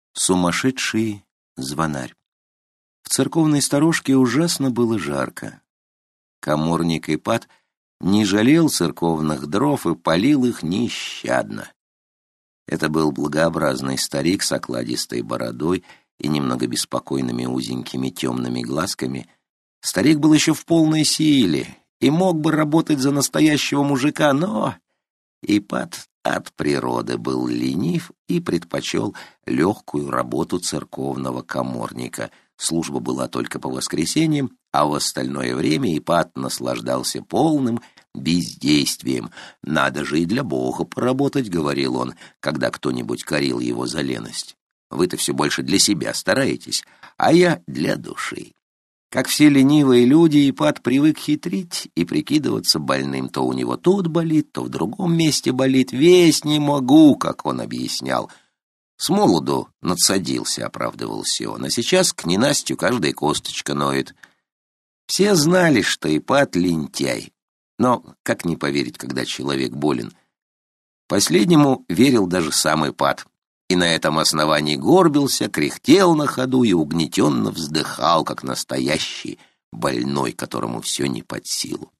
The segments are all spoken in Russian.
Сумасшедший звонарь. В церковной сторожке ужасно было жарко. Каморник Ипат не жалел церковных дров и палил их нещадно. Это был благообразный старик с окладистой бородой и немного беспокойными узенькими темными глазками. Старик был еще в полной силе и мог бы работать за настоящего мужика, но Ипат от природы был ленив и предпочел легкую работу церковного каморника. Служба была только по воскресеньям, а в остальное время Ипат наслаждался полным бездействием. «Надо же и для Бога поработать», — говорил он, когда кто-нибудь корил его за леность. «Вы-то все больше для себя стараетесь, а я для души». Как все ленивые люди, Ипат привык хитрить и прикидываться больным. То у него тут болит, то в другом месте болит. «Весь не могу», как он объяснял. «С молоду надсадился», — оправдывался он, «а сейчас к ненастью каждая косточка ноет». Все знали, что Ипат лентяй. Но как не поверить, когда человек болен? Последнему верил даже сам Ипат. И на этом основании горбился, кряхтел на ходу и угнетенно вздыхал, как настоящий больной, которому все не под силу.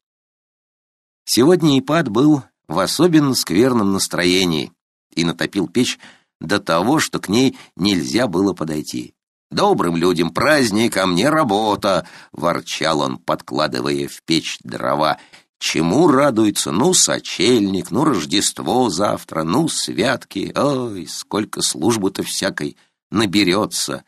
Сегодня Ипат был в особенно скверном настроении и натопил печь до того, что к ней нельзя было подойти. «Добрым людям праздник, а мне работа!» — ворчал он, подкладывая в печь дрова. «Чему радуется? Ну, сочельник, ну, Рождество завтра, ну, святки. Ой, сколько службы-то всякой наберется!»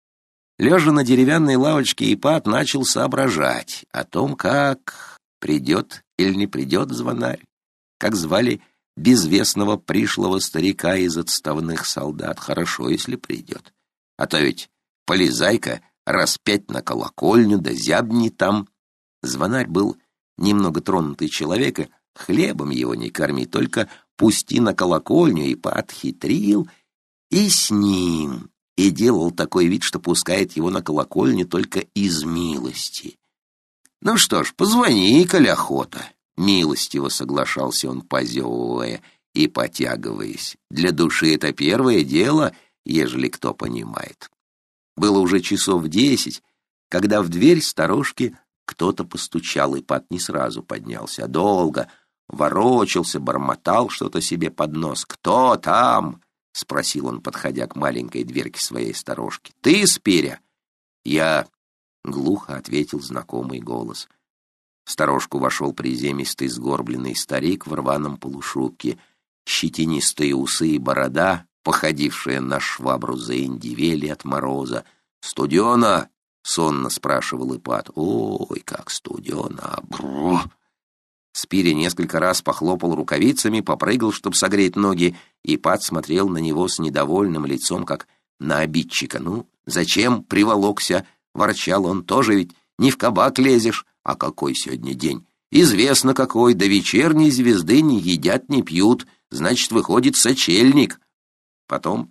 Лежа на деревянной лавочке, Ипат начал соображать о том, как придет или не придет звонарь, как звали безвестного пришлого старика из отставных солдат. Хорошо, если придет. А то ведь полезай-ка раз 5 на колокольню, да зябни там. Звонарь был немного тронутый человек, и хлебом его не корми, только пусти на колокольню, Ипат хитрил и с ним, и делал такой вид, что пускает его на колокольню только из милости. «Ну что ж, позвони, коли охота», — милостиво соглашался он, позевывая и потягиваясь. «Для души это первое дело, ежели кто понимает». Было уже часов 10, когда в дверь сторожки кто-то постучал. Ипат не сразу поднялся, а долго ворочался, бормотал что-то себе под нос. «Кто там?» — спросил он, подходя к маленькой дверке своей сторожки. «Ты, Спиря?» «Я», — глухо ответил знакомый голос. В сторожку вошел приземистый сгорбленный старик в рваном полушубке. Щетинистые усы и борода, походившие на швабру, заиндивели от мороза. «Студено?» — сонно спрашивал Ипат. «Ой, как студено! Бррр!» Спиря несколько раз похлопал рукавицами, попрыгал, чтобы согреть ноги. Ипат смотрел на него с недовольным лицом, как на обидчика. «Ну, зачем приволокся?» — ворчал он. «Тоже ведь не в кабак лезешь. А какой сегодня день? Известно какой. До вечерней звезды не едят, не пьют. Значит, выходит сочельник». Потом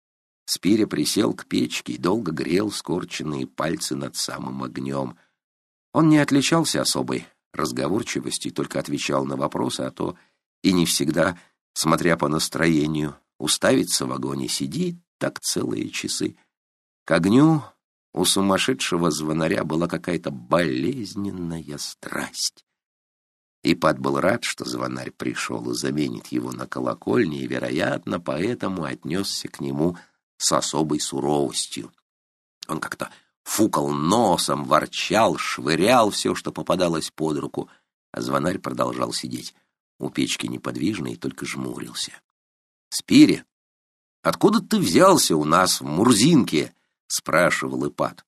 Спиря присел к печке и долго грел скорченные пальцы над самым огнем. Он не отличался особой разговорчивостью, только отвечал на вопросы, а то и не всегда, смотря по настроению. Уставится в огонь и сидит так целые часы. К огню у сумасшедшего звонаря была какая-то болезненная страсть. Ипат был рад, что звонарь пришел и заменит его на колокольне, и, вероятно, поэтому отнесся к нему с особой суровостью. Он как-то фукал носом, ворчал, швырял все, что попадалось под руку, а звонарь продолжал сидеть у печки неподвижно и только жмурился. «Спиря, откуда ты взялся у нас в Мурзинке?» — спрашивал Ипат.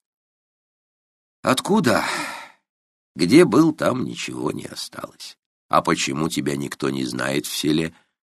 «Откуда? Где был, там ничего не осталось. А почему тебя никто не знает в селе?»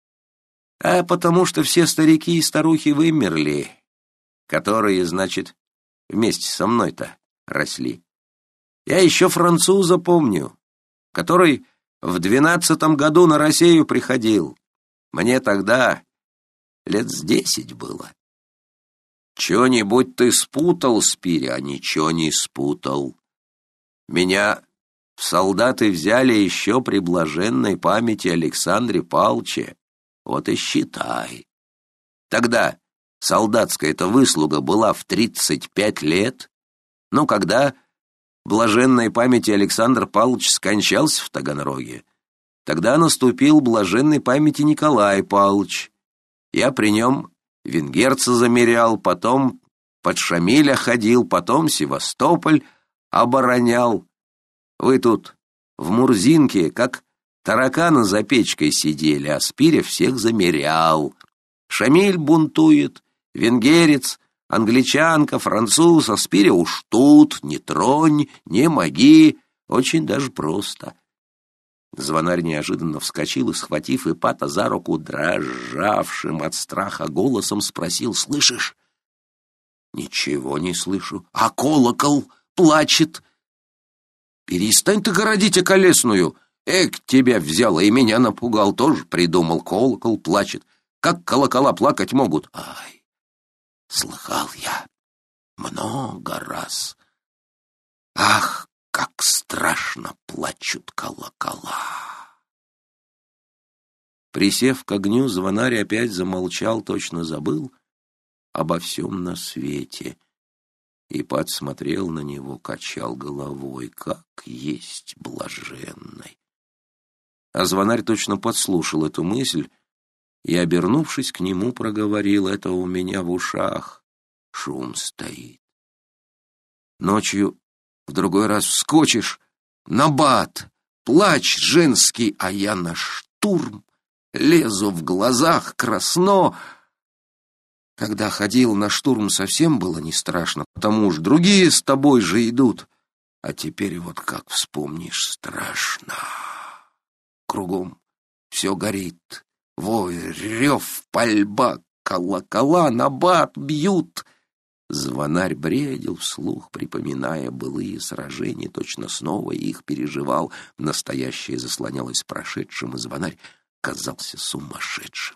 «А потому что все старики и старухи вымерли, которые, значит, вместе со мной-то росли. Я еще француза помню, который в 12-м году на Россию приходил. Мне тогда лет с 10 было». «Чё-нибудь ты спутал, Спиря?» «А ничего не спутал. Меня в солдаты взяли еще при блаженной памяти Александре Павловиче. Вот и считай. Тогда солдатская-то выслуга была в 35 лет. Ну, когда блаженной памяти Александр Павлович скончался в Таганроге, тогда наступил блаженной памяти Николай Павлович. Я при нем венгерца замерял, потом под Шамиля ходил, потом Севастополь оборонял. Вы тут в Мурзинке, как тараканы за печкой сидели, а Спиря всех замерял. Шамиль бунтует, венгерец, англичанка, француз, а Спиря уж тут, не тронь, не моги, очень даже просто. Звонарь неожиданно вскочил и, схватив Ипата за руку, дрожавшим от страха голосом спросил: «Слышишь?» «Ничего не слышу. А колокол плачет». «Перестань ты городить околесную! Эк, тебя взял и меня напугал, тоже придумал. Колокол плачет. Как колокола плакать могут?» «Ай, слыхал я много раз. Ах, как страшно плачут колокола!» Присев к огню, звонарь опять замолчал, точно забыл обо всем на свете. Ипат смотрел на него, качал головой, как есть блаженный. А звонарь точно подслушал эту мысль и, обернувшись к нему, проговорил: «Это у меня в ушах шум стоит. Ночью в другой раз вскочишь на бат, плач женский, а я на штурм, лезу в глазах красно. Когда ходил на штурм, совсем было не страшно, потому уж другие с тобой же идут. А теперь вот как вспомнишь, страшно. Кругом все горит, вой, рев, пальба, колокола на бат бьют». Звонарь бредил вслух, припоминая былые сражения, точно снова их переживал. Настоящее заслонялось прошедшим, и звонарь казался сумасшедшим.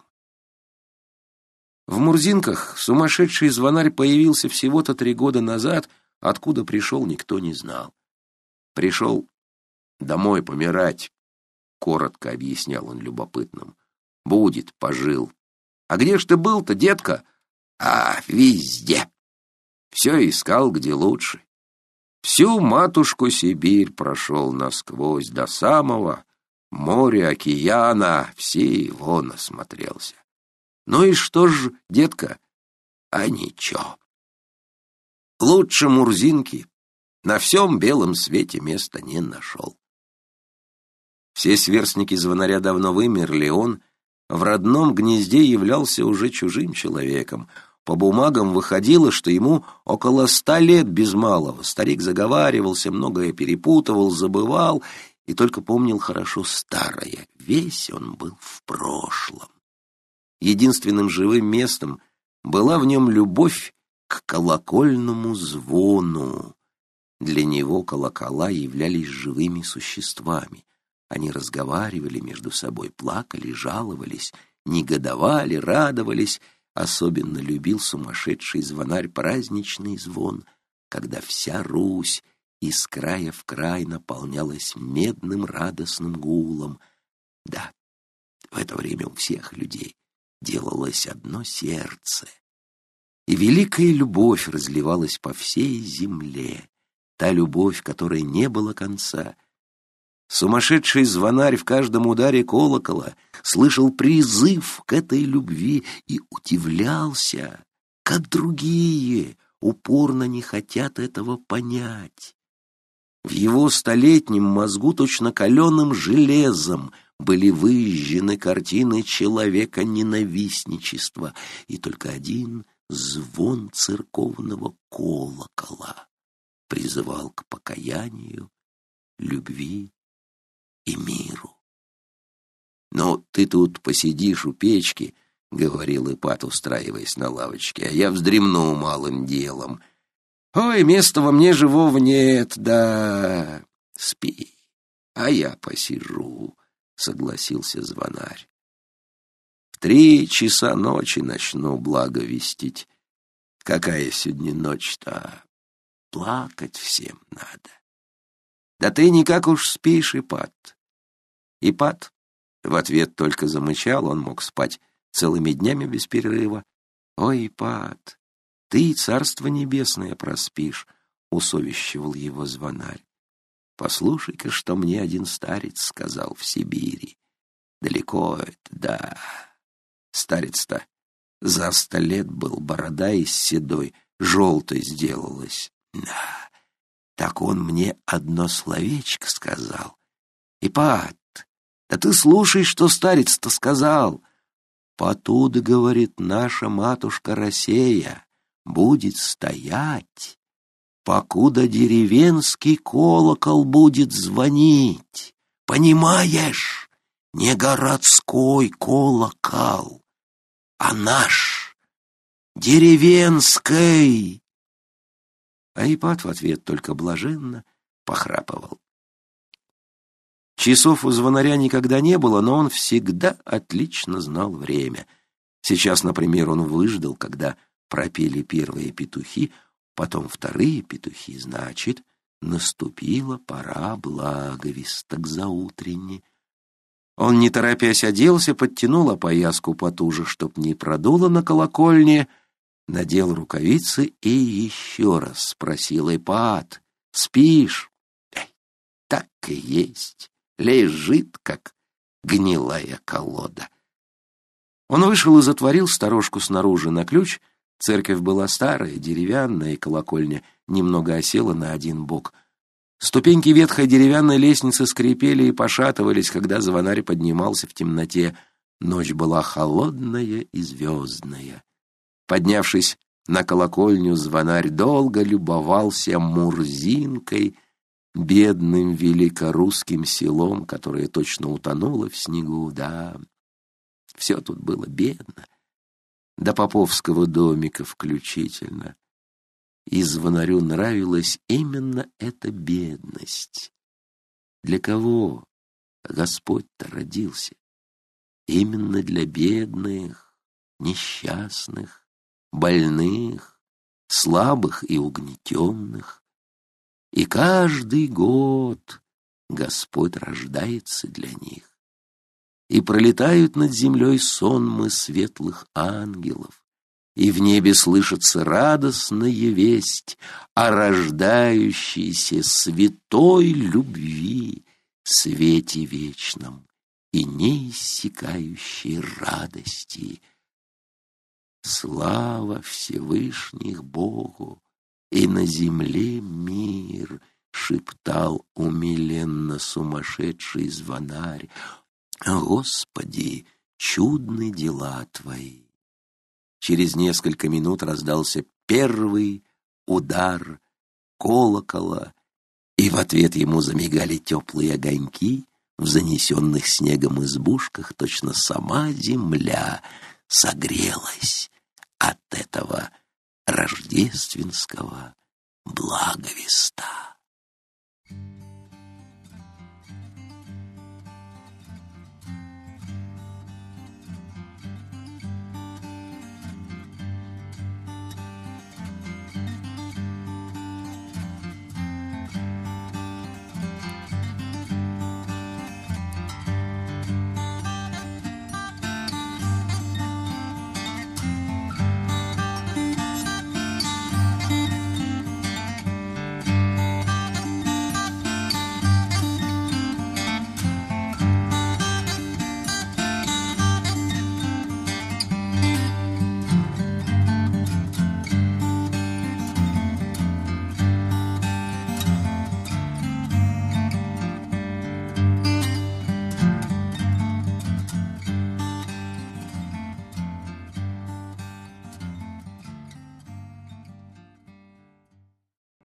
В Мурзинках сумасшедший звонарь появился всего-то 3 года назад, откуда пришел, никто не знал. «Пришел домой помирать», — коротко объяснял он любопытным. «Будет, пожил. А где ж ты был-то, детка?» «А, везде. Все искал, где лучше. Всю матушку Сибирь прошел насквозь до самого моря, океана, все его насмотрелся. Ну и что ж, детка? А ничего. Лучше Мурзинки на всем белом свете места не нашел». Все сверстники звонаря давно вымерли, он в родном гнезде являлся уже чужим человеком. По бумагам выходило, что ему около 100 лет без малого. Старик заговаривался, многое перепутывал, забывал и только помнил хорошо старое. Весь он был в прошлом. Единственным живым местом была в нем любовь к колокольному звону. Для него колокола являлись живыми существами. Они разговаривали между собой, плакали, жаловались, негодовали, радовались. Особенно любил сумасшедший звонарь праздничный звон, когда вся Русь из края в край наполнялась медным радостным гулом. Да, в это время у всех людей делалось одно сердце, и великая любовь разливалась по всей земле, та любовь, которой не было конца. Сумасшедший звонарь в каждом ударе колокола слышал призыв к этой любви и удивлялся, как другие упорно не хотят этого понять. В его столетнем мозгу точно каленым железом были выжжены картины человека-ненавистничества, и только один звон церковного колокола призывал к покаянию, любви и миру. «Ну, ты тут посидишь у печки, — говорил Ипат, устраиваясь на лавочке, — а я вздремну малым делом. Ой, места во мне живого нет, да. Спи, а я посижу, — согласился звонарь. В 3 часа ночи начну благовестить. Какая сегодня ночь-то? Плакать всем надо. Да ты никак уж спишь, Ипат. Ипат в ответ только замычал, он мог спать целыми днями без перерыва. «Ой, Ипат, ты царство небесное проспишь», — усовещивал его звонарь. «Послушай-ка, что мне один старец сказал в Сибири. Далеко это, да. Старец-то за 100 лет был, борода из седой, желтой сделалась. Да. Так он мне одно словечко сказал. Ипат, да ты слушай, что старец-то сказал. Потуда, говорит, наша матушка Россия будет стоять, покуда деревенский колокол будет звонить. Понимаешь, не городской колокол, а наш, деревенский. А Ипат в ответ только блаженно похрапывал. Часов у звонаря никогда не было, но он всегда отлично знал время. Сейчас, например, он выждал, когда пропели первые петухи, потом вторые петухи, значит, наступила пора благовесток заутренне. Он, не торопясь, оделся, подтянул опояску потуже, чтоб не продуло на колокольне, надел рукавицы и еще раз спросил: Ипат, спишь? Так и есть, лежит, как гнилая колода. Он вышел и затворил сторожку снаружи на ключ. Церковь была старая, деревянная, и колокольня немного осела на один бок. Ступеньки ветхой деревянной лестницы скрипели и пошатывались, когда звонарь поднимался в темноте. Ночь была холодная и звездная. Поднявшись на колокольню, звонарь долго любовался Мурзинкой, бедным великорусским селом, которое точно утонуло в снегу. Да, все тут было бедно, до поповского домика включительно. И звонарю нравилась именно эта бедность. Для кого Господь-то родился? Именно для бедных, несчастных, больных, слабых и угнетенных. И каждый год Господь рождается для них. И пролетают над землей сонмы светлых ангелов, и в небе слышится радостная весть о рождающейся святой любви, свете вечном и неиссякающей радости. Слава Всевышних Богу, и на земле мир, шептал умиленно сумасшедший звонарь. Господи, чудны дела Твои. Через несколько минут раздался первый удар колокола, и в ответ ему замигали теплые огоньки в занесенных снегом избушках. Точно сама земля согрелась от этого рождественского благовеста.